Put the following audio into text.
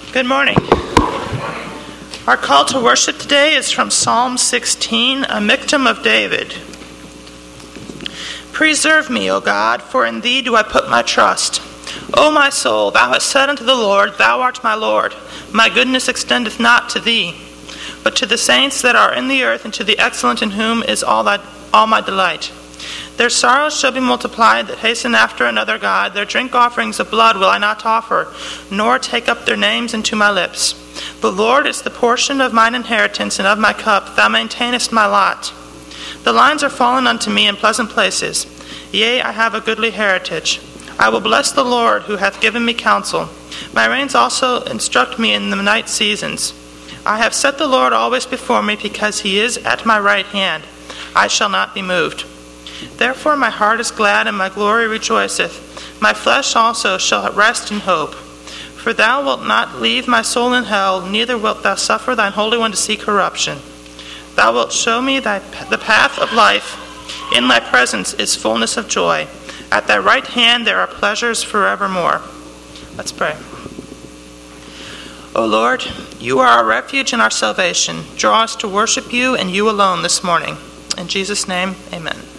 Good morning. Our call to worship today is from Psalm 16, a Michtam of David. Preserve me, O God, for in thee do I put my trust. O my soul, thou hast said unto the Lord, Thou art my Lord. My goodness extendeth not to thee, but to the saints that are in the earth, and to the excellent in whom is all my delight. Their sorrows shall be multiplied that hasten after another God. Their drink offerings of blood will I not offer, nor take up their names into my lips. The Lord is the portion of mine inheritance and of my cup. Thou maintainest my lot. The lines are fallen unto me in pleasant places. Yea, I have a goodly heritage. I will bless the Lord who hath given me counsel. My reins also instruct me in the night seasons. I have set the Lord always before me, because he is at my right hand. I shall not be moved. Therefore my heart is glad, and my glory rejoiceth. My flesh also shall rest in hope. For thou wilt not leave my soul in hell, neither wilt thou suffer thine Holy One to see corruption. Thou wilt show me the path of life. In thy presence is fullness of joy. At thy right hand there are pleasures forevermore. Let's pray. O Lord, you are our refuge and our salvation. Draw us to worship you and you alone this morning. In Jesus' name, amen.